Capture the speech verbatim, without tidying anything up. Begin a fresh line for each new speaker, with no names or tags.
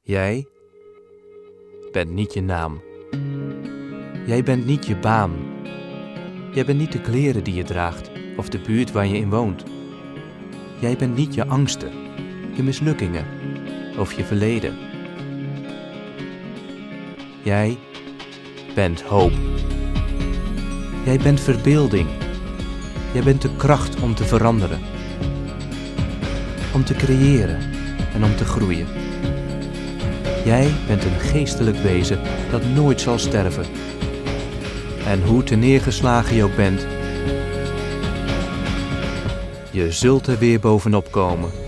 Jij bent niet je naam. Jij bent niet je baan. Jij bent niet de kleren die je draagt of de buurt waar je in woont. Jij bent niet je angsten, je mislukkingen of je verleden. Jij bent hoop. Jij bent verbeelding. Jij bent de kracht om te veranderen. Om te creëren en om te groeien. Jij bent een geestelijk wezen dat nooit zal sterven. En hoe te neergeslagen je ook bent, je zult er weer bovenop komen.